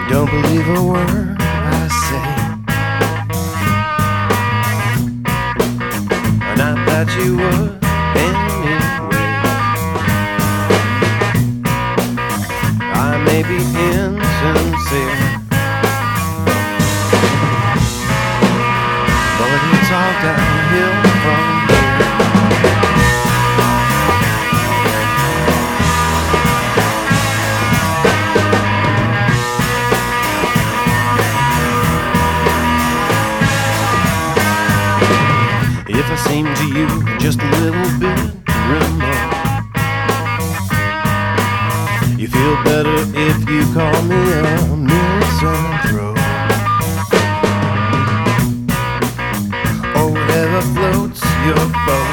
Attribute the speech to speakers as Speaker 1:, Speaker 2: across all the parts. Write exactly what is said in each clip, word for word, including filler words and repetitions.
Speaker 1: Don't believe a word I say. Not that you would anyway. I may be insincere, but it's all downhill from here. If I seem to you just a little bit remote, you feel better if you call me a misanthrope, or whatever floats your boat.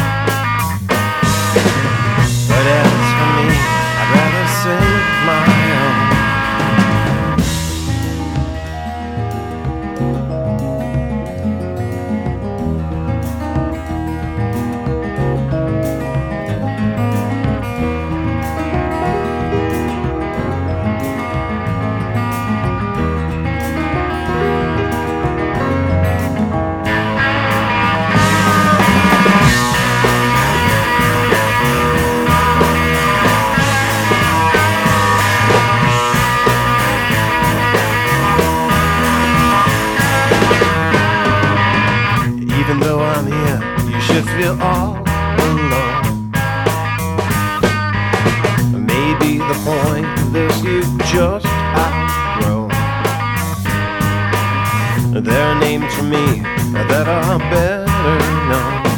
Speaker 1: But as for me, I'd rather sing my own. Even though I'm here, you should feel all alone. Maybe the point is you've just outgrown. There are names for me that are better known.